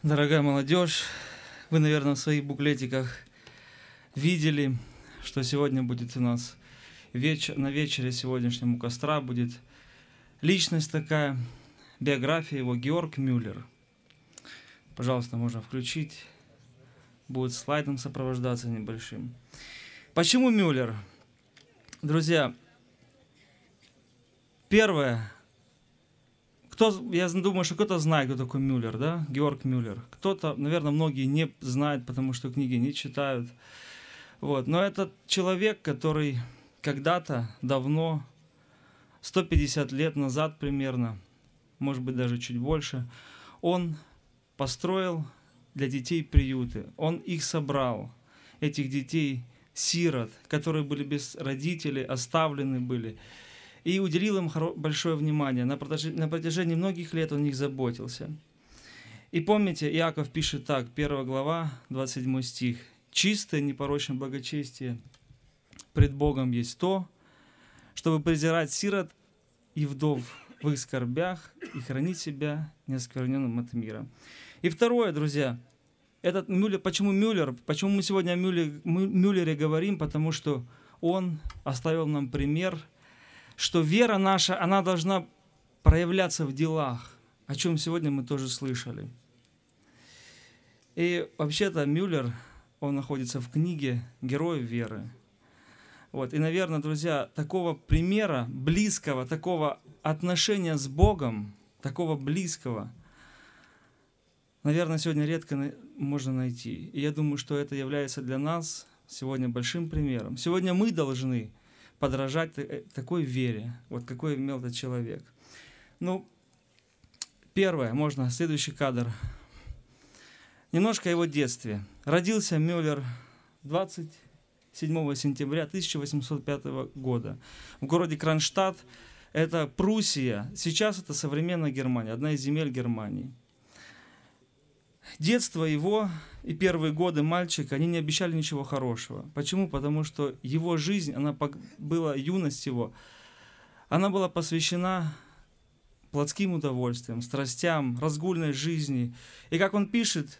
Дорогая молодежь, вы, наверное, в своих буклетиках видели, что сегодня будет у нас на вечере сегодняшнем у костра будет личность такая, биография его Георг Мюллер. Пожалуйста, можно включить. Будет слайдом сопровождаться небольшим. Почему Мюллер? Друзья, первое. Я думаю, что кто-то знает, кто такой Мюллер, да? Георг Мюллер. Кто-то, наверное, многие не знают, потому что книги не читают. Вот. Но это человек, который когда-то, давно, 150 лет назад примерно, может быть, даже чуть больше, он построил для детей приюты. Он их собрал, этих детей, сирот, которые были без родителей, оставлены были. И уделил им большое внимание. На протяжении многих лет он о них заботился. И помните, Иаков пишет так, 1 глава, 27 стих. «Чистое, непорочное благочестие пред Богом есть то, чтобы презирать сирот и вдов в их скорбях и хранить себя неоскверненным от мира». И второе, друзья, этот Мюллер, почему Мюллер? Почему мы сегодня о Мюллере говорим? Потому что он оставил нам пример, что вера наша, она должна проявляться в делах, о чем сегодня мы тоже слышали. И вообще-то Мюллер, он находится в книге «Герои веры». Вот. И, наверное, друзья, такого примера, близкого, такого отношения с Богом, такого близкого, наверное, сегодня редко можно найти. И я думаю, что это является для нас сегодня большим примером. Сегодня мы должны подражать такой вере, вот какой имел этот человек. Ну, первое, следующий кадр. Немножко о его детстве. Родился Мюллер 27 сентября 1805 года в городе Кронштадт, это Пруссия, сейчас это современная Германия, одна из земель Германии. Детство его и первые годы мальчика, они не обещали ничего хорошего. Почему? Потому что его жизнь, юность его, она была посвящена плотским удовольствиям, страстям, разгульной жизни. И как он пишет,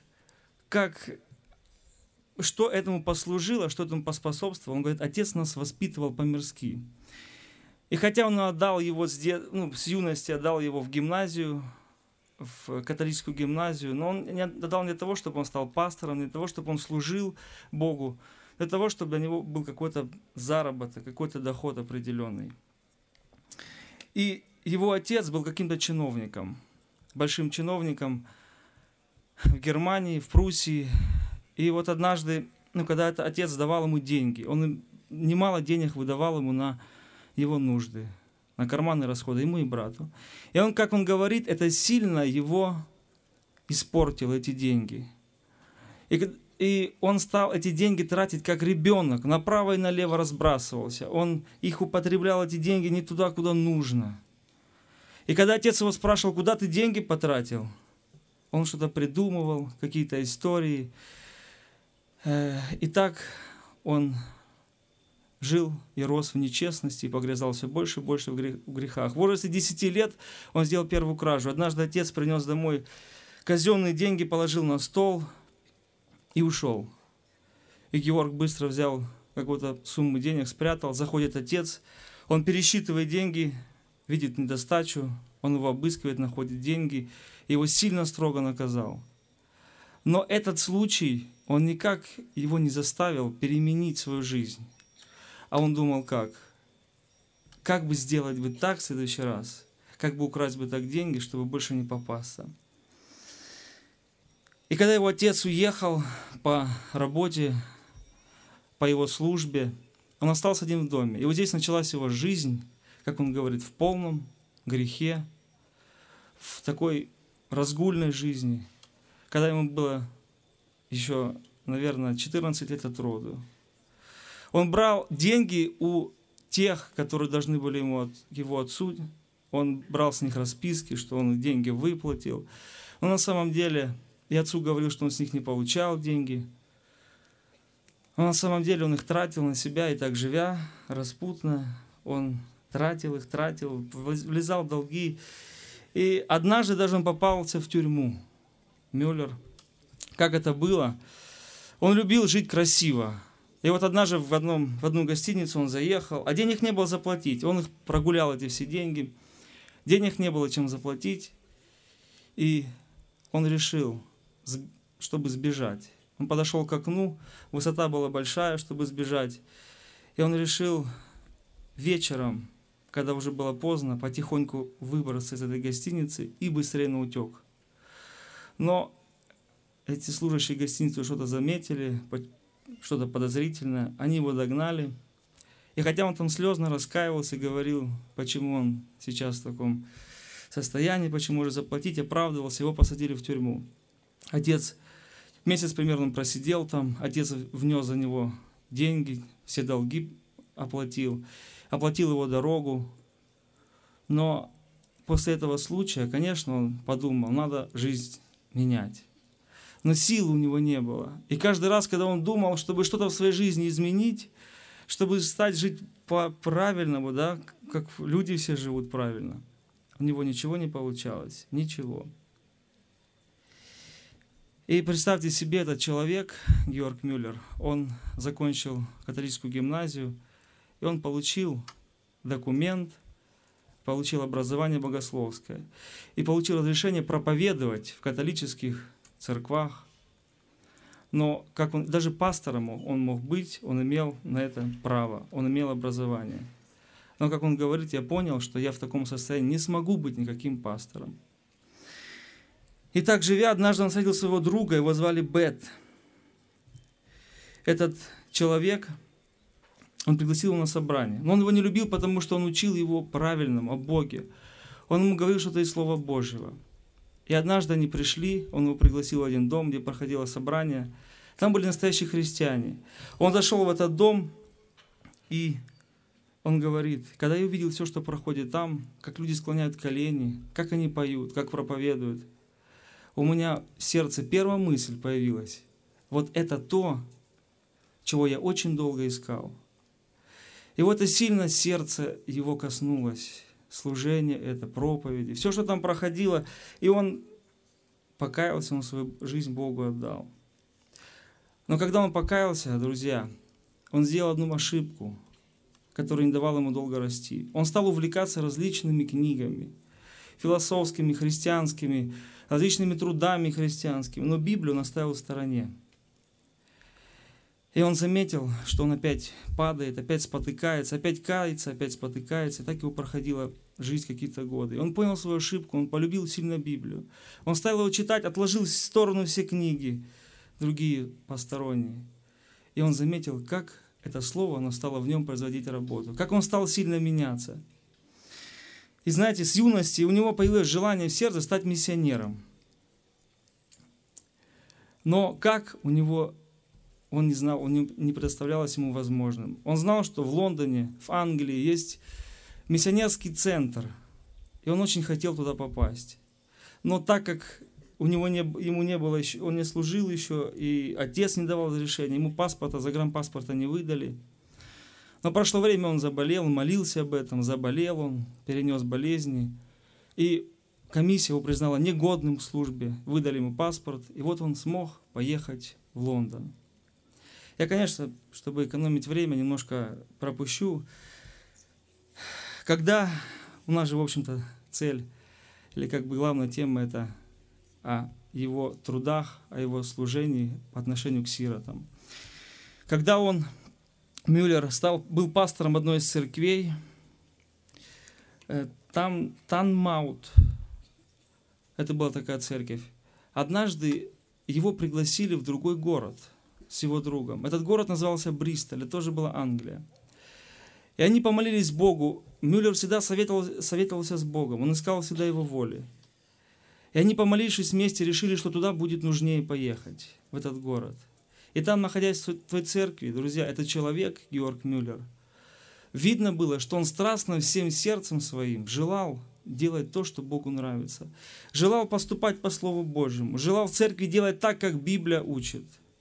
что этому послужило, что этому поспособствовало, он говорит, отец нас воспитывал по-мирски. И хотя он отдал его с юности, отдал его в гимназию, в католическую гимназию, но он не отдал не для того, чтобы он стал пастором, не для того, чтобы он служил Богу, для того, чтобы для него был какой-то заработок, какой-то доход определенный. И его отец был каким-то чиновником, большим чиновником в Германии, в Пруссии. И вот однажды, когда этот отец давал ему деньги, он немало денег выдавал ему на его нужды, на карманные расходы, ему и брату. И он, как он говорит, это сильно его испортило, эти деньги. И он стал эти деньги тратить как ребенок, направо и налево разбрасывался. Он их употреблял, эти деньги, не туда, куда нужно. И когда отец его спрашивал, куда ты деньги потратил, он что-то придумывал, какие-то истории. И так он жил и рос в нечестности, и погрязал все больше и больше в грехах. В возрасте 10 лет он сделал первую кражу. Однажды отец принес домой казенные деньги, положил на стол и ушел. И Георг быстро взял какую-то сумму денег, спрятал. Заходит отец, он пересчитывает деньги, видит недостачу, он его обыскивает, находит деньги, и его сильно строго наказал. Но этот случай, он никак его не заставил переменить свою жизнь. А он думал, как бы сделать бы так в следующий раз, как бы украсть бы так деньги, чтобы больше не попасться. И когда его отец уехал по работе, по его службе, он остался один в доме. И вот здесь началась его жизнь, как он говорит, в полном грехе, в такой разгульной жизни, когда ему было еще, наверное, 14 лет от роду. Он брал деньги у тех, которые должны были его отцу. Он брал с них расписки, что он деньги выплатил. Но на самом деле и отцу говорил, что он с них не получал деньги. Но на самом деле он их тратил на себя, и так живя распутно, он тратил, влезал в долги. И однажды даже он попался в тюрьму. Мюллер как это было. Он любил жить красиво. И вот однажды в одну гостиницу он заехал, а денег не было заплатить. Он их прогулял, эти все деньги. Денег не было чем заплатить. И он решил, чтобы сбежать. Он подошел к окну, высота была большая, чтобы сбежать. И он решил вечером, когда уже было поздно, потихоньку выбраться из этой гостиницы и быстрее наутек. Но эти служащие гостиницы что-то заметили, что-то подозрительное. Они его догнали. И хотя он там слезно раскаивался и говорил, почему он сейчас в таком состоянии, почему уже заплатить, оправдывался, его посадили в тюрьму. Отец месяц примерно просидел там, отец внес за него деньги, все долги оплатил его дорогу. Но после этого случая, конечно, он подумал, надо жизнь менять. Но сил у него не было. И каждый раз, когда он думал, чтобы что-то в своей жизни изменить, чтобы жить по-правильному, да, как люди все живут правильно, у него ничего не получалось, ничего. И представьте себе, этот человек, Георг Мюллер, он закончил католическую гимназию, и он получил документ, получил образование богословское и получил разрешение проповедовать в католических церквах. Но даже пастором он мог быть, он имел на это право, он имел образование. Но, как он говорит, я понял, что я в таком состоянии не смогу быть никаким пастором. И так живя, однажды он встретил своего друга, его звали Бет. Этот человек, он пригласил его на собрание. Но он его не любил, потому что он учил его правильному, о Боге. Он ему говорил что-то из Слова Божьего. И однажды они пришли, он его пригласил в один дом, где проходило собрание. Там были настоящие христиане. Он зашел в этот дом, и он говорит, когда я увидел все, что проходит там, как люди склоняют колени, как они поют, как проповедуют, у меня в сердце первая мысль появилась. Вот это то, чего я очень долго искал. И вот это сильно сердце его коснулось. Служение это, проповеди, все, что там проходило. И он покаялся, он свою жизнь Богу отдал. Но когда он покаялся, друзья, он сделал одну ошибку, которая не давала ему долго расти. Он стал увлекаться различными книгами, философскими, христианскими, различными трудами христианскими, но Библию он оставил в стороне. И он заметил, что он опять падает, опять спотыкается, опять кается, опять спотыкается. И так его проходила жизнь какие-то годы. И он понял свою ошибку, он полюбил сильно Библию. Он стал его читать, отложил в сторону все книги, другие посторонние. И он заметил, как это слово, оно стало в нем производить работу, как он стал сильно меняться. И знаете, с юности у него появилось желание в сердце стать миссионером. Но как у него... Он не знал, не представлялось ему возможным. Он знал, что в Лондоне, в Англии есть миссионерский центр, и он очень хотел туда попасть. Но так как ему не было еще, он не служил еще, и отец не давал разрешения, ему паспорта, загранпаспорта не выдали. Но прошло время, он заболел, молился об этом, заболел он, перенес болезни, и комиссия его признала негодным к службе, выдали ему паспорт, и вот он смог поехать в Лондон. Я, конечно, чтобы экономить время, немножко пропущу. Когда у нас же, в общем-то, цель, или как бы главная тема, это о его трудах, о его служении по отношению к сиротам. Когда Мюллер был пастором одной из церквей, Танмаут, это была такая церковь, однажды его пригласили в другой город с его другом. Этот город назывался Бристоль, это тоже была Англия. И они помолились Богу. Мюллер всегда советовался с Богом, он искал всегда Его воли. И они, помолившись вместе, решили, что туда будет нужнее поехать, в этот город. И там, находясь в той церкви, друзья, этот человек, Георг Мюллер, видно было, что он страстно всем сердцем своим желал делать то, что Богу нравится. Желал поступать по Слову Божьему, желал в церкви делать так, как Библия учит.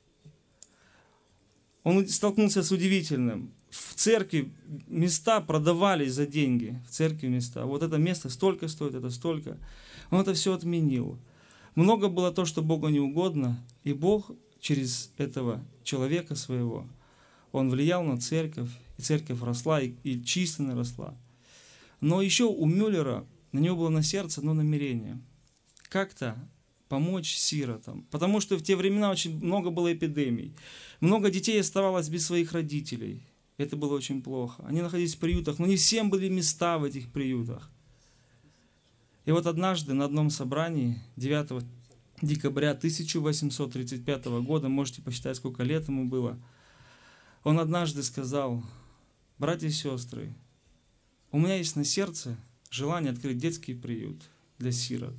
Он столкнулся с удивительным. В церкви места продавались за деньги. В церкви места. Вот это место столько стоит, это столько. Он это все отменил. Много было то, что Богу не угодно, и Бог через этого человека своего, он влиял на церковь, и церковь росла, и численно росла. Но еще у Мюллера, на него было на сердце одно намерение. Как-то помочь сиротам. Потому что в те времена очень много было эпидемий. Много детей оставалось без своих родителей. Это было очень плохо. Они находились в приютах, но не всем были места в этих приютах. И вот однажды на одном собрании, 9 декабря 1835 года, можете посчитать, сколько лет ему было, он однажды сказал: братья и сестры, у меня есть на сердце желание открыть детский приют для сирот.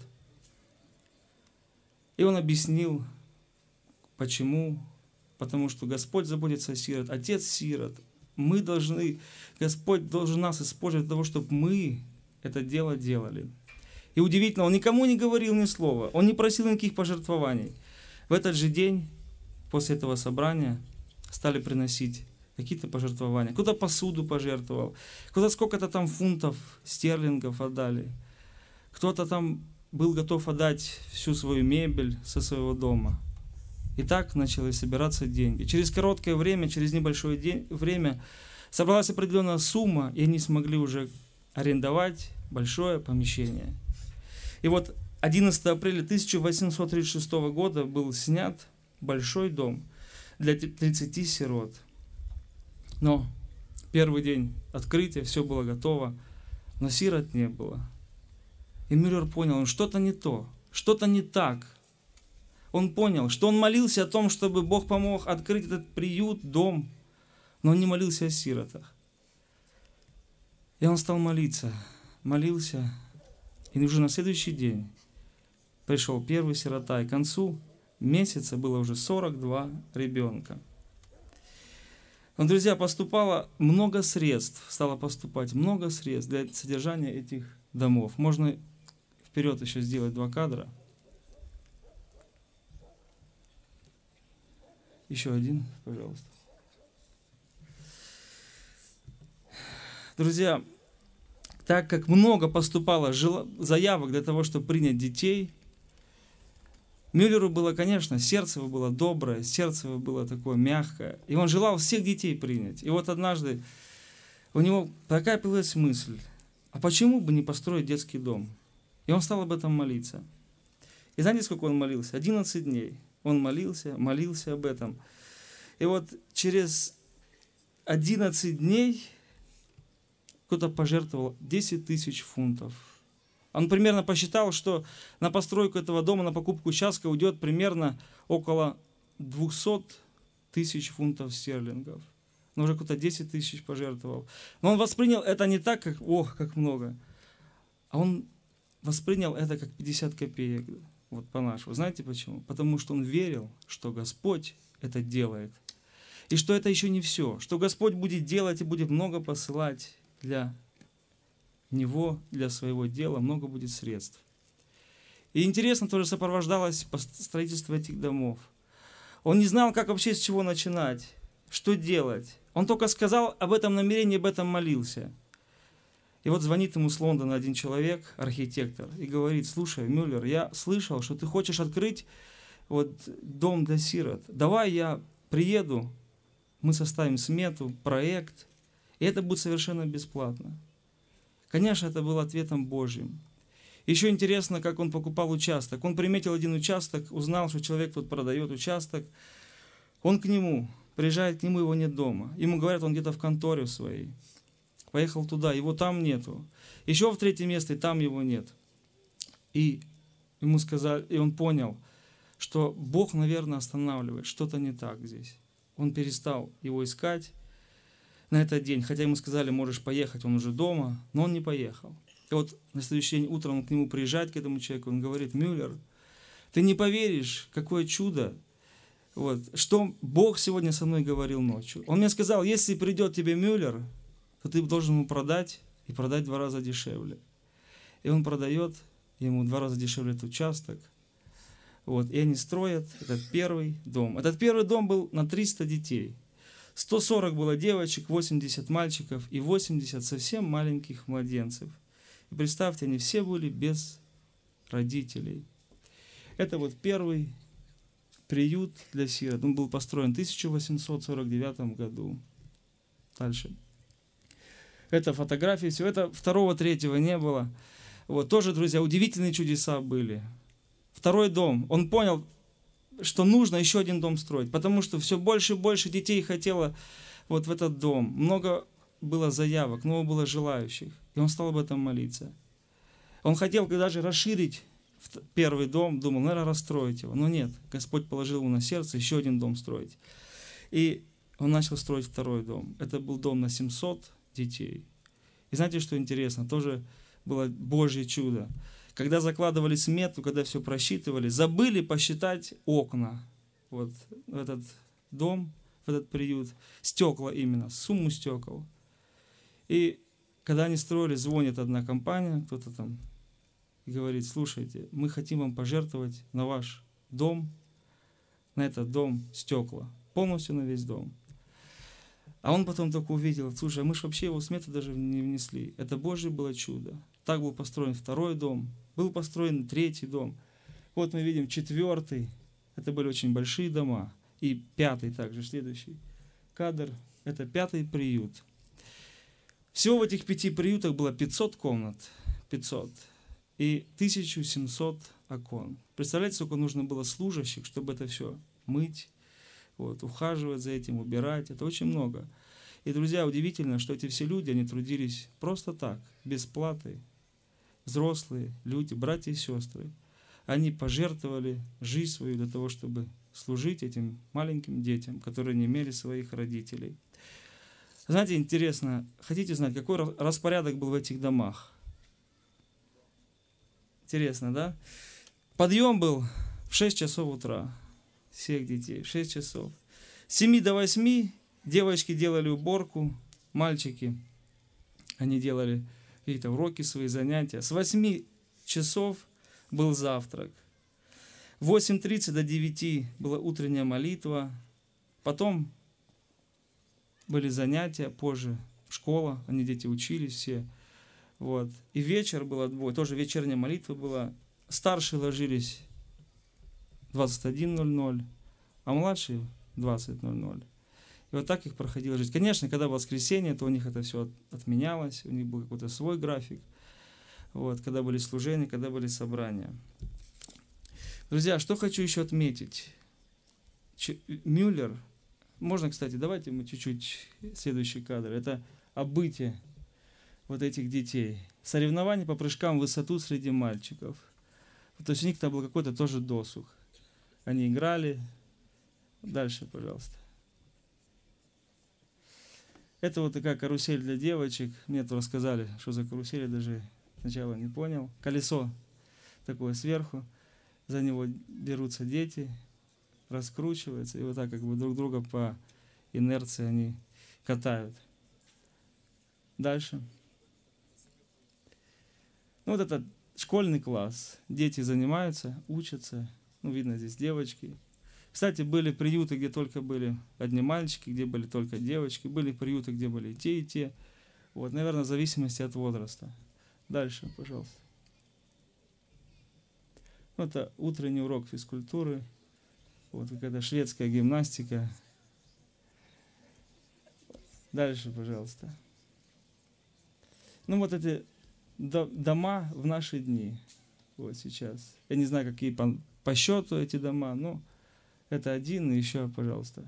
И он объяснил, почему. Потому что Господь заботится о сирот, Отец сирот. Господь должен нас использовать для того, чтобы мы это дело делали. И удивительно, он никому не говорил ни слова, он не просил никаких пожертвований. В этот же день, после этого собрания, стали приносить какие-то пожертвования. Кто-то посуду пожертвовал, кто-то сколько-то там фунтов стерлингов отдали, кто-то там был готов отдать всю свою мебель со своего дома. И так начали собираться деньги. Через короткое время, через небольшое время собралась определенная сумма, и они смогли уже арендовать большое помещение. И вот 11 апреля 1836 года был снят большой дом для 30 сирот. Но первый день открытия, все было готово, но сирот не было. И Мюллер понял, что-то не то, что-то не так. Он понял, что он молился о том, чтобы Бог помог открыть этот приют, дом, но он не молился о сиротах. И он стал молиться, и уже на следующий день пришел первый сирота, и к концу месяца было уже 42 ребенка. Но, друзья, стало поступать много средств для содержания этих домов. Можно вперед еще сделать 2 кадра. Еще один, пожалуйста. Друзья, так как много поступало заявок для того, чтобы принять детей, Мюллеру было, конечно, сердце его было доброе, сердце его было такое мягкое, и он желал всех детей принять. И вот однажды у него такая появилась мысль: а почему бы не построить детский дом? И он стал об этом молиться. И знаете, сколько он молился? 11 дней. Он молился об этом. И вот через 11 дней кто-то пожертвовал 10 тысяч фунтов. Он примерно посчитал, что на постройку этого дома, на покупку участка уйдет примерно около 200 тысяч фунтов стерлингов. Но уже кто-то 10 тысяч пожертвовал. Но он воспринял это не так, как «ох, как много», а он воспринял это как 50 копеек. Вот по-нашему. Знаете почему? Потому что он верил, что Господь это делает. И что это еще не все. Что Господь будет делать и будет много посылать для Него, для своего дела, много будет средств. И интересно, тоже сопровождалось строительство этих домов. Он не знал, как вообще с чего начинать, что делать. Он только сказал об этом намерении, об этом молился. И вот звонит ему с Лондона один человек, архитектор, и говорит: слушай, Мюллер, я слышал, что ты хочешь открыть дом для сирот. Давай я приеду, мы составим смету, проект, и это будет совершенно бесплатно. Конечно, это было ответом Божьим. Еще интересно, как он покупал участок. Он приметил один участок, узнал, что человек тут продает участок. Он приезжает к нему, его нет дома. Ему говорят, он где-то в конторе своей. Поехал туда, его там нету. Еще в 3 место, и там его нет. И ему сказали, и он понял, что Бог, наверное, останавливает, что-то не так здесь. Он перестал его искать на этот день, хотя ему сказали, можешь поехать, он уже дома, но он не поехал. И вот на следующий день утром он к нему приезжает, к этому человеку, он говорит: Мюллер, ты не поверишь, какое чудо, что Бог сегодня со мной говорил ночью. Он мне сказал, если придет тебе Мюллер, то ты должен ему продать, и продать в 2 раза дешевле. И он продает ему в 2 раза дешевле этот участок. И они строят этот первый дом. Этот первый дом был на 300 детей. 140 было девочек, 80 мальчиков и 80 совсем маленьких младенцев. И представьте, они все были без родителей. Это вот первый приют для сирот. Он был построен в 1849 году. Дальше. Это фотографии, все. Это второго, третьего не было. Вот, тоже, друзья, удивительные чудеса были. Второй дом. Он понял, что нужно еще один дом строить, потому что все больше и больше детей хотело вот в этот дом. Много было заявок, много было желающих. И он стал об этом молиться. Он хотел даже расширить первый дом, думал, наверное, расстроить его. Но нет, Господь положил ему на сердце еще один дом строить. И он начал строить второй дом. Это был дом на 700 детей. И знаете, что интересно? Тоже было Божье чудо. Когда закладывали смету, когда все просчитывали, забыли посчитать окна. Вот в этот дом, в этот приют. Стекла именно, сумму стекол. И когда они строили, звонит одна компания, кто-то там, и говорит, слушайте, мы хотим вам пожертвовать на ваш дом, на этот дом стекла. Полностью на весь дом. А он потом только увидел, слушай, а мы же вообще его в смету даже не внесли. Это Божье было чудо. Так был построен второй дом, был построен третий дом. Вот мы видим четвертый, это были очень большие дома. И пятый также, следующий кадр, это пятый приют. Всего в этих 5 приютах было 500 комнат, 500, и 1700 окон. Представляете, сколько нужно было служащих, чтобы это все мыть, вот, ухаживать за этим, убирать. Это очень много. И, друзья, удивительно, что эти все люди, они трудились просто так, без платы. Взрослые люди, братья и сестры. Они пожертвовали жизнь свою для того, чтобы служить этим маленьким детям, которые не имели своих родителей. Знаете, интересно, хотите знать, какой распорядок был в этих домах? Интересно, да? Подъем был в 6 часов утра. Всех детей, в 6 часов. С 7 до 8 девочки делали уборку, мальчики, они делали какие-то уроки, свои занятия. С 8 часов был завтрак. В 8:30 до 9 была утренняя молитва. Потом были занятия, позже школа, они дети учились все. Вот. И вечер был отбой, тоже вечерняя молитва была. Старшие ложились 21:00, а младшие 20:00. И вот так их проходила жизнь. Конечно, когда было воскресенье, то у них это все отменялось, у них был какой-то свой график. Вот, когда были служения, когда были собрания. Друзья, что хочу еще отметить. Мюллер, можно, кстати, давайте мы чуть-чуть, следующий кадр, это о быте вот этих детей. Соревнования по прыжкам в высоту среди мальчиков. То есть у них там был какой-то тоже досуг. Они играли. Дальше, пожалуйста. Это вот такая карусель для девочек. Мне тут рассказали, что за карусель, я даже сначала не понял. Колесо такое сверху. За него берутся дети, раскручиваются. И вот так как бы друг друга по инерции они катают. Дальше. Ну вот это школьный класс. Дети занимаются, учатся. Ну, видно здесь девочки. Кстати, были приюты, где только были одни мальчики, где были только девочки. Были приюты, где были и те, и те. Вот, наверное, в зависимости от возраста. Дальше, пожалуйста. Это утренний урок физкультуры. Вот какая-то шведская гимнастика. Дальше, пожалуйста. Ну, вот эти дома в наши дни. Вот сейчас. Я не знаю, какие по счету эти дома, но это один, и еще, пожалуйста.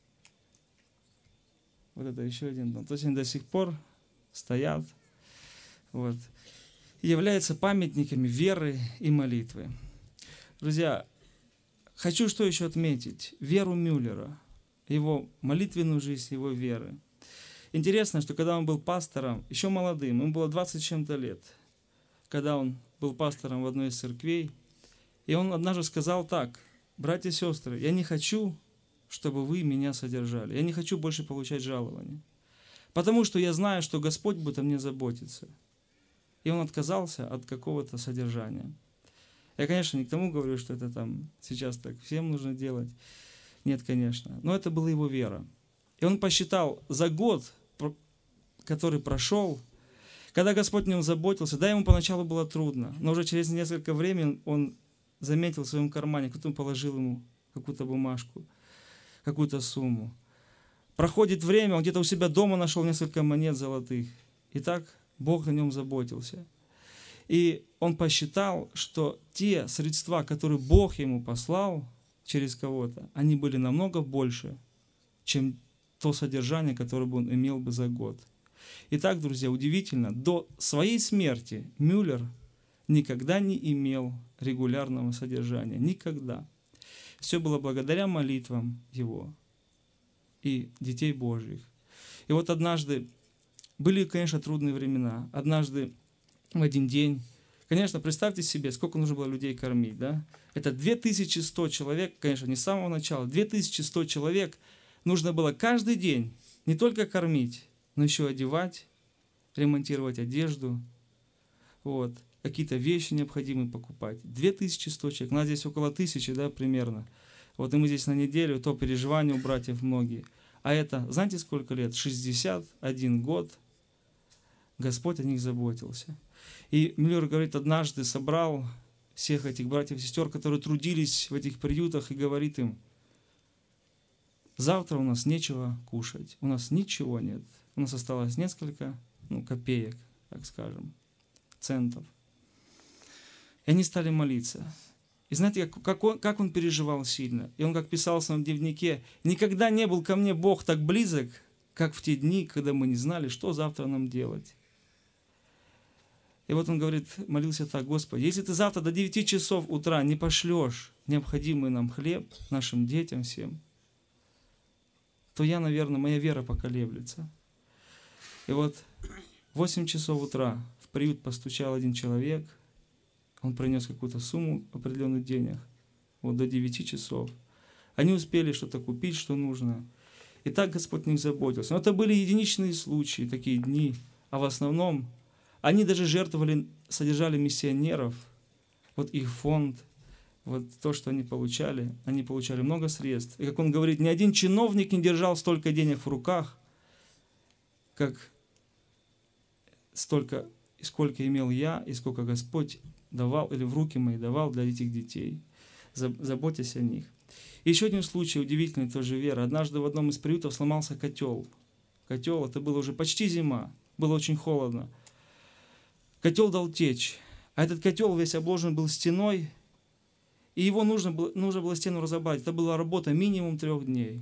Вот это еще один дом. То есть они до сих пор стоят. Вот. И являются памятниками веры и молитвы. Друзья, хочу что еще отметить. Веру Мюллера, его молитвенную жизнь, его веры. Интересно, что когда он был пастором, еще молодым, ему было 20 с чем-то лет, когда он был пастором в одной из церквей, и он однажды сказал так: братья и сестры, я не хочу, чтобы вы меня содержали, я не хочу больше получать жалования, потому что я знаю, что Господь будет о мне заботиться. И он отказался от какого-то содержания. Я, конечно, не к тому говорю, что это там сейчас так всем нужно делать. Нет, конечно. Но это была его вера. И он посчитал за год, который прошел, когда Господь о нем заботился, да, ему поначалу было трудно, но уже через несколько времени он заметил в своем кармане, кто-то положил ему какую-то бумажку, какую-то сумму. Проходит время, он где-то у себя дома нашел несколько монет золотых. И так Бог о нем заботился. И он посчитал, что те средства, которые Бог ему послал через кого-то, они были намного больше, чем то содержание, которое бы он имел бы за год. Итак, друзья, удивительно, до своей смерти Мюллер никогда не имел регулярного содержания. Никогда. Все было благодаря молитвам его и детей Божьих. И вот однажды, были, конечно, трудные времена. Однажды в один день, конечно, представьте себе, сколько нужно было людей кормить, да? Это 2100 человек, конечно, не с самого начала, 2100 человек нужно было каждый день не только кормить, но еще одевать, ремонтировать одежду, вот, какие-то вещи необходимые покупать. 2100 человек, у нас здесь около 1000, да, примерно. Вот и мы здесь на неделю, то переживания у братьев многие. А это, знаете, сколько лет? 61 год Господь о них заботился. И Мюллер говорит, однажды собрал всех этих братьев и сестер, которые трудились в этих приютах, и говорит им: завтра у нас нечего кушать, у нас ничего нет. У нас осталось несколько копеек, так скажем, центов. И они стали молиться. И знаете, как он переживал сильно. И он, как писал в своем дневнике: «Никогда не был ко мне Бог так близок, как в те дни, когда мы не знали, что завтра нам делать». И вот он говорит, молился так: «Господи, если ты завтра до 9 часов утра не пошлешь необходимый нам хлеб, нашим детям всем, то я, наверное, моя вера поколеблется». И вот в 8 часов утра в приют постучал один человек, он принес какую-то сумму определенных денег, вот до 9 часов. Они успели что-то купить, что нужно. И так Господь о них заботился. Но это были единичные случаи, такие дни. А в основном они даже жертвовали, содержали миссионеров, вот их фонд, вот то, что они получали много средств. И как он говорит, ни один чиновник не держал столько денег в руках, как столько, сколько имел я, и сколько Господь давал, или в руки мои давал для этих детей, заботясь о них. И еще один случай удивительный, тоже вера. Однажды в одном из приютов сломался котел. Котел, это было уже почти зима, было очень холодно. Котел дал течь, а этот котел весь обложен был стеной, и его нужно было стену разобрать. Это была работа минимум 3 дней.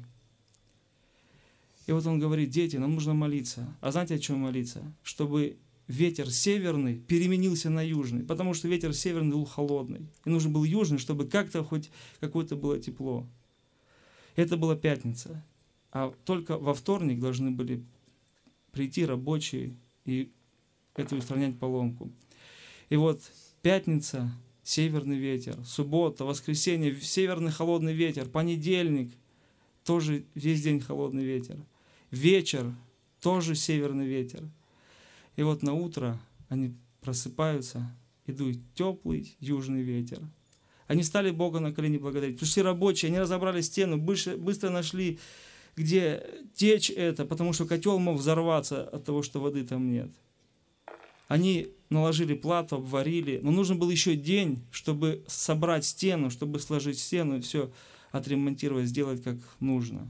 И вот он говорит: дети, нам нужно молиться. А знаете, о чем молиться? Чтобы ветер северный переменился на южный, потому что ветер северный был холодный. И нужен был южный, чтобы как-то хоть какое-то было тепло. Это была пятница. А только во вторник должны были прийти рабочие и устранять поломку. И вот пятница, северный ветер, суббота, воскресенье, северный холодный ветер, понедельник, тоже весь день холодный ветер. Вечер, тоже северный ветер. И вот на утро они просыпаются, и дует теплый южный ветер. Они стали Бога на колени благодарить. Пришли рабочие, они разобрали стену, быстро нашли, где течь это, потому что котел мог взорваться от того, что воды там нет. Они наложили плату, обварили, но нужен был еще день, чтобы собрать стену, чтобы сложить стену и все отремонтировать, сделать как нужно.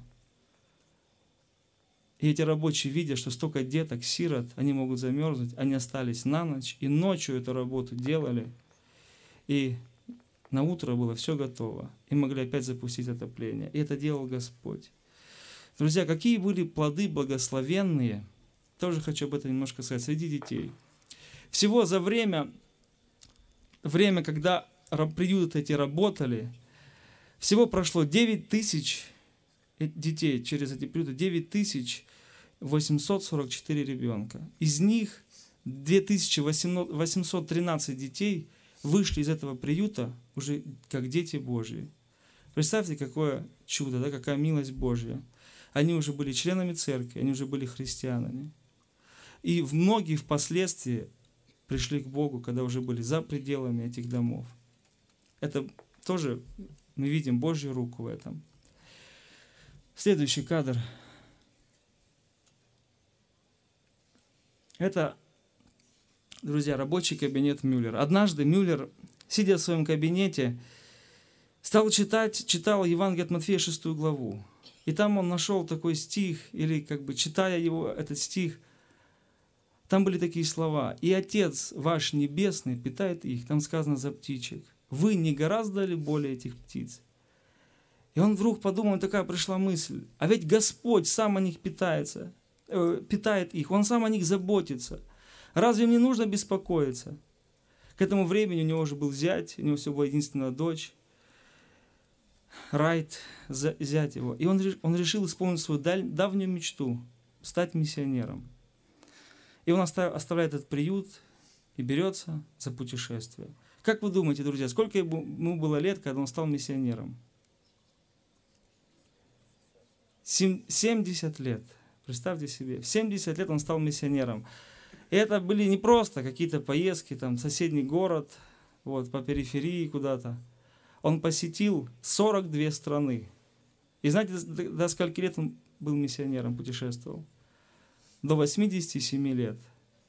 И эти рабочие, видя, что столько деток, сирот, они могут замерзнуть, они остались на ночь, и ночью эту работу делали, и на утро было все готово, и могли опять запустить отопление. И это делал Господь. Друзья, какие были плоды благословенные, тоже хочу об этом немножко сказать, среди детей. Всего за время, когда приюты эти работали, всего прошло 9000 детей через эти приюты, 9844 ребенка. Из них 2813 детей вышли из этого приюта уже как дети Божьи. Представьте, какое чудо, да, какая милость Божья. Они уже были членами церкви, они уже были христианами. И многие впоследствии пришли к Богу, когда уже были за пределами этих домов. Это тоже мы видим Божью руку в этом. Следующий кадр. Это, друзья, рабочий кабинет Мюллера. Однажды Мюллер, сидя в своем кабинете, читал Евангелие от Матфея 6 главу. И там он нашел такой стих, или читая его, этот стих, там были такие слова. «И Отец ваш Небесный питает их». Там сказано за птичек. «Вы не гораздо ли более этих птиц?» И он вдруг подумал, такая пришла мысль. А ведь Господь сам о них питает их. Он сам о них заботится. Разве мне нужно беспокоиться? К этому времени у него уже был зять, у него всего была единственная дочь. Райт, зять его. И он решил исполнить свою давнюю мечту – стать миссионером. И он оставляет этот приют и берется за путешествие. Как вы думаете, друзья, сколько ему было лет, когда он стал миссионером? 70 лет. Представьте себе, в 70 лет он стал миссионером. И это были не просто какие-то поездки, там, в соседний город, по периферии куда-то. Он посетил 42 страны. И знаете, до скольки лет он был миссионером, путешествовал? До 87 лет.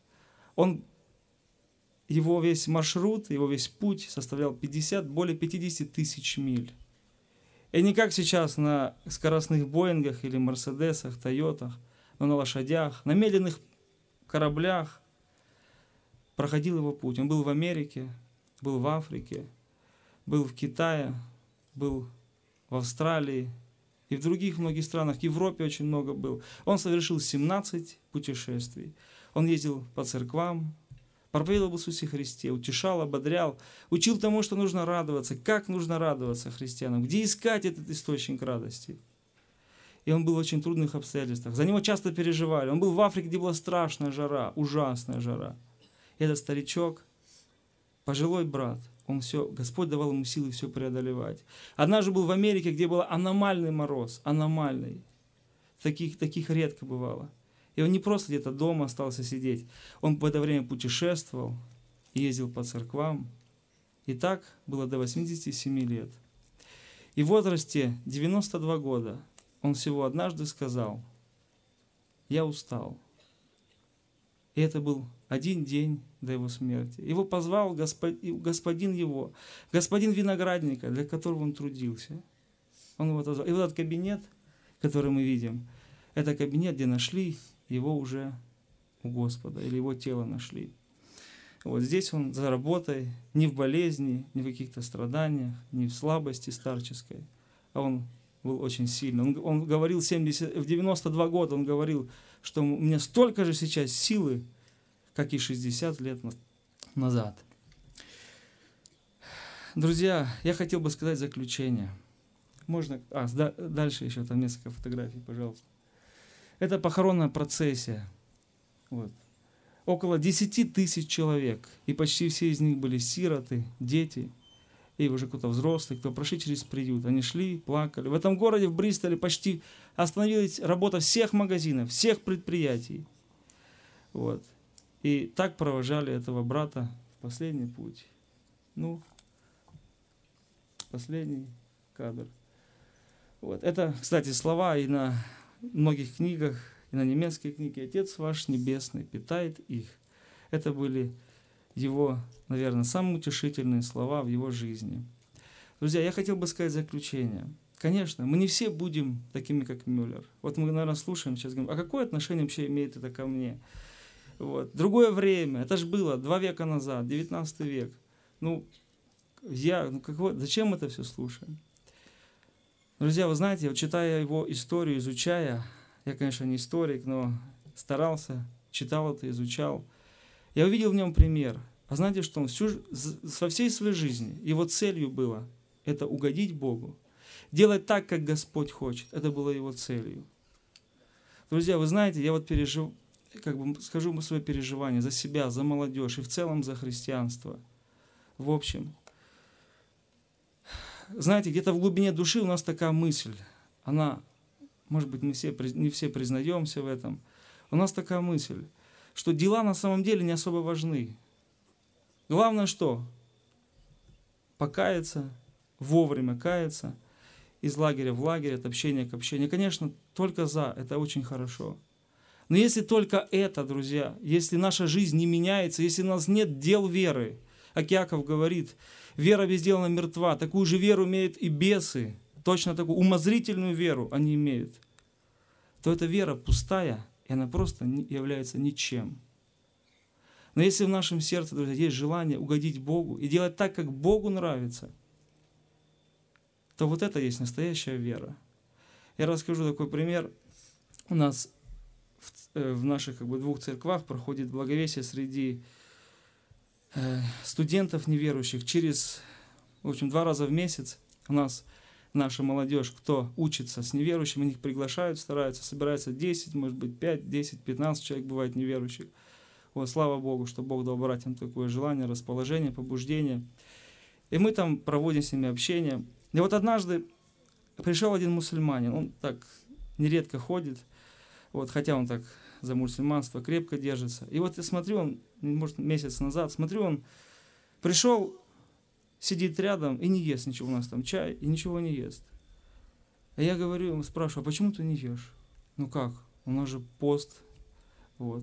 Его весь маршрут, его весь путь составлял более 50 тысяч миль. И не как сейчас на скоростных Боингах или Мерседесах, Тойотах, но на лошадях, на медленных кораблях проходил его путь. Он был в Америке, был в Африке, был в Китае, был в Австралии и в других многих странах. В Европе очень много был. Он совершил 17 путешествий. Он ездил по церквам, проповедовал об Иисусе Христе, утешал, ободрял, учил тому, что нужно радоваться, как нужно радоваться христианам, где искать этот источник радости. И он был в очень трудных обстоятельствах. За него часто переживали. Он был в Африке, где была страшная жара, ужасная жара. И этот старичок, пожилой брат, Господь давал ему силы все преодолевать. Однажды был в Америке, где был аномальный мороз, аномальный. Таких редко бывало. И он не просто где-то дома остался сидеть. Он в это время путешествовал, ездил по церквам. И так было до 87 лет. И в возрасте 92 года он всего однажды сказал: «Я устал». И это был один день до его смерти. Его позвал господин виноградника, для которого он трудился. Он его позвал. И вот этот кабинет, который мы видим, это кабинет, где нашли его уже у Господа, или его тело нашли. Вот здесь он за работой, не в болезни, не в каких-то страданиях, не в слабости старческой, а он был очень сильный. Он говорил в 92 года, он говорил, что у меня столько же сейчас силы, как и 60 лет назад. Друзья, я хотел бы сказать заключение. Можно? Дальше еще там несколько фотографий, пожалуйста. Это похоронная процессия. Около 10 тысяч человек. И почти все из них были сироты, дети. И уже кто-то взрослый, кто прошли через приют. Они шли, плакали. В этом городе, в Бристоле, почти остановилась работа всех магазинов, всех предприятий. И так провожали этого брата в последний путь. Последний кадр. Это, кстати, слова и на многих книгах, и на немецкой книге. «Отец ваш Небесный питает их». Это были его, наверное, самые утешительные слова в его жизни. Друзья, я хотел бы сказать заключение. Конечно, мы не все будем такими, как Мюллер. Мы, наверное, слушаем сейчас, говорим, а какое отношение вообще имеет это ко мне? Другое время, это же было 2 века назад, 19 век. Зачем это все слушаем? Друзья, вы знаете, читая его историю, изучая, я, конечно, не историк, но старался, читал это, изучал, я увидел в нем пример. А знаете, что он во всей своей жизни, его целью было это угодить Богу, делать так, как Господь хочет. Это было его целью. Друзья, вы знаете, я скажу свое переживание за себя, за молодежь и в целом за христианство. В общем, знаете, где-то в глубине души у нас такая мысль, она, может быть, не все признаемся в этом, у нас такая мысль, что дела на самом деле не особо важны. Главное что? Покаяться, вовремя каяться, из лагеря в лагерь, от общения к общению. Конечно, только за, это очень хорошо. Но если только это, друзья, если наша жизнь не меняется, если у нас нет дел веры, как Иаков говорит, вера без дела мертва. Такую же веру имеют и бесы, точно такую умозрительную веру они имеют. То эта вера пустая, и она просто не является ничем. Но если в нашем сердце, друзья, есть желание угодить Богу и делать так, как Богу нравится, то вот это есть настоящая вера. Я расскажу такой пример. У нас в наших двух церквах проходит благовестие среди студентов неверующих. В общем, 2 раза в месяц у нас наша молодежь, кто учится с неверующим, они их приглашают, стараются, собирается 10, может быть 5, 10, 15 человек бывает неверующих. Вот, слава Богу, что Бог дал братьям такое желание, расположение, побуждение. И мы там проводим с ними общение. И вот однажды пришел один мусульманин, он так нередко ходит, вот, хотя он так за мусульманство крепко держится. И вот я смотрю, он, может, месяц назад, смотрю, он пришел, сидит рядом и не ест ничего, у нас там чай, и ничего не ест. А я говорю ему, спрашиваю, а почему ты не ешь? Ну как, у нас же пост, вот.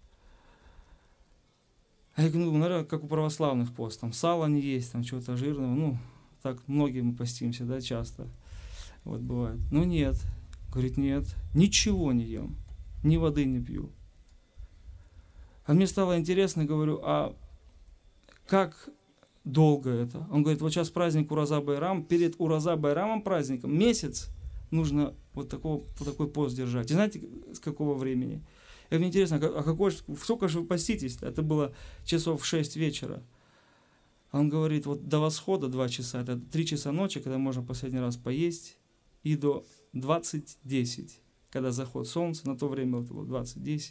А я говорю, наверное, как у православных пост, там сало не есть, там чего-то жирного, ну, так многие мы постимся, да, часто, вот бывает. Ну нет, говорит, нет, ничего не ем, ни воды не пью. А мне стало интересно, говорю, а как долго это? Он говорит, вот сейчас праздник Ураза-Байрам, перед Ураза-Байрамом праздником, месяц нужно вот такой пост держать. И знаете, с какого времени? И мне интересно, сколько же вы поститесь-то? Это было часов в 6 вечера. А он говорит, вот до восхода 2 часа, это 3 часа ночи, когда можно последний раз поесть, и до 20:10, когда заход солнца, на то время это было 20:10,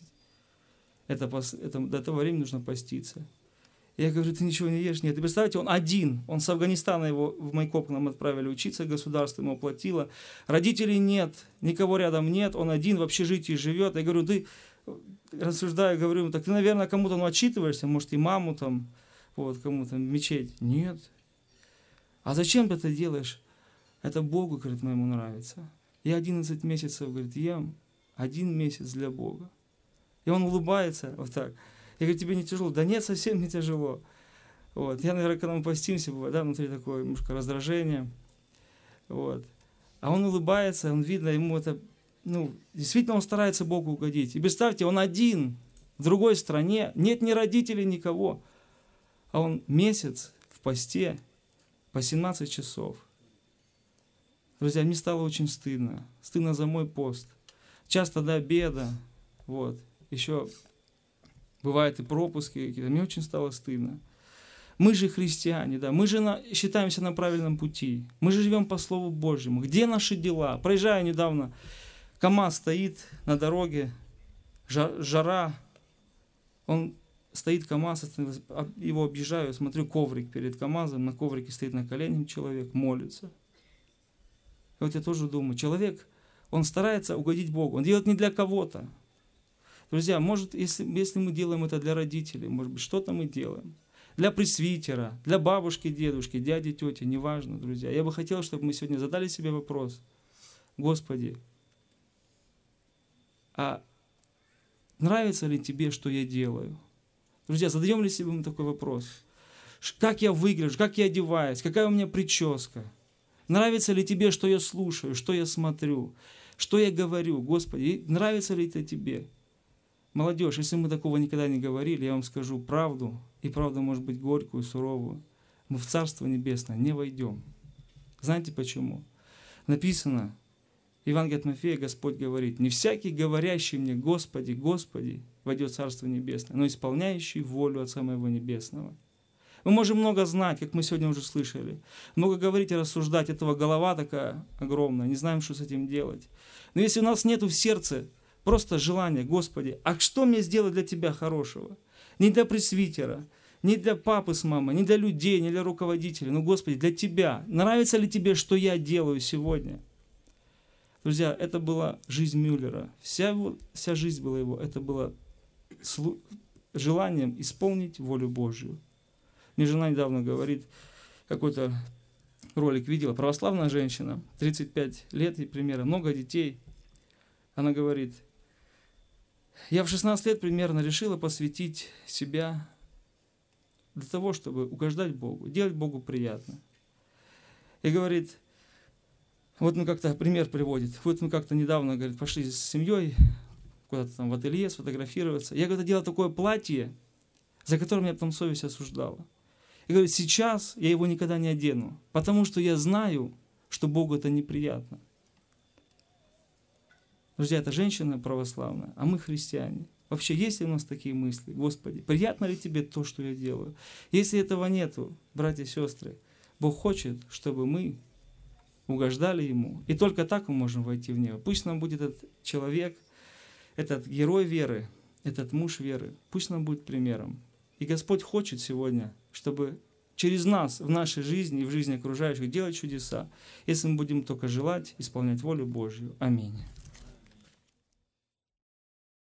до этого времени нужно поститься. Я говорю, ты ничего не ешь? Нет. И представьте, он один. Он с Афганистана, его в Майкоп к нам отправили учиться, государство ему оплатило. Родителей нет, никого рядом нет, он один в общежитии живет. Я говорю, ты, рассуждаю, говорю, так ты, наверное, кому-то отчитываешься, может, и маму там, вот, кому-то мечеть. Нет. А зачем ты это делаешь? Это Богу, говорит, моему нравится. Я 11 месяцев, говорит, ем 1 месяц для Бога. И он улыбается вот так. Я говорю, тебе не тяжело? Да нет, совсем не тяжело. Вот. Я, наверное, когда мы постимся, бывает, да, внутри такое немножко раздражение. Вот. А он улыбается, он видно, ему это, действительно он старается Богу угодить. И представьте, он один, в другой стране, нет ни родителей, никого. А он месяц в посте по 17 часов. Друзья, мне стало очень стыдно. Стыдно за мой пост. Часто до обеда, вот, еще... Бывают и пропуски какие-то. Мне очень стало стыдно. Мы же христиане, да, мы же считаемся на правильном пути. Мы же живем по Слову Божьему. Где наши дела? Проезжаю недавно, КамАЗ стоит на дороге, жара, он стоит, КамАЗ, его объезжаю, смотрю, коврик перед КамАЗом, на коврике стоит на коленях человек, молится. И вот я тоже думаю, человек, он старается угодить Богу, он делает не для кого-то. Друзья, может, если мы делаем это для родителей, может быть, что-то мы делаем. Для пресвитера, для бабушки, дедушки, дяди, тети, неважно, друзья. Я бы хотел, чтобы мы сегодня задали себе вопрос. Господи, а нравится ли тебе, что я делаю? Друзья, задаем ли себе мы такой вопрос? Как я выгляжу, как я одеваюсь, какая у меня прическа? Нравится ли тебе, что я слушаю, что я смотрю, что я говорю? Господи, нравится ли это тебе? Молодежь, если мы такого никогда не говорили, я вам скажу правду, и правда может быть горькую, суровую. Мы в Царство Небесное не войдем. Знаете почему? Написано, Евангелие от Матфея, Господь говорит, не всякий, говорящий мне, Господи, Господи, войдет в Царство Небесное, но исполняющий волю Отца Моего Небесного. Мы можем много знать, как мы сегодня уже слышали, много говорить и рассуждать, этого голова такая огромная, не знаем, что с этим делать. Но если у нас нет в сердце просто желание, Господи, а что мне сделать для Тебя хорошего? Не для пресвитера, не для папы с мамой, не для людей, не для руководителей, но, Господи, для Тебя. Нравится ли Тебе, что я делаю сегодня? Друзья, это была жизнь Мюллера. Вся жизнь была его, это было желанием исполнить волю Божью. Мне жена недавно говорит, какой-то ролик видела, православная женщина, 35 лет ей примерно, много детей. Она говорит, я в 16 лет примерно решила посвятить себя для того, чтобы угождать Богу, делать Богу приятно. И говорит, вот мы как-то пример приводит, вот мы как-то недавно, говорит, пошли с семьей куда-то там в ателье сфотографироваться. Я когда делал такое платье, за которым меня потом совесть осуждала. И говорит, сейчас я его никогда не одену, потому что я знаю, что Богу это неприятно. Друзья, это женщина православная, а мы христиане. Вообще, есть ли у нас такие мысли? Господи, приятно ли тебе то, что я делаю? Если этого нету, братья и сестры, Бог хочет, чтобы мы угождали Ему. И только так мы можем войти в небо. Пусть нам будет этот человек, этот герой веры, этот муж веры, пусть нам будет примером. И Господь хочет сегодня, чтобы через нас в нашей жизни и в жизни окружающих делать чудеса, если мы будем только желать исполнять волю Божью. Аминь.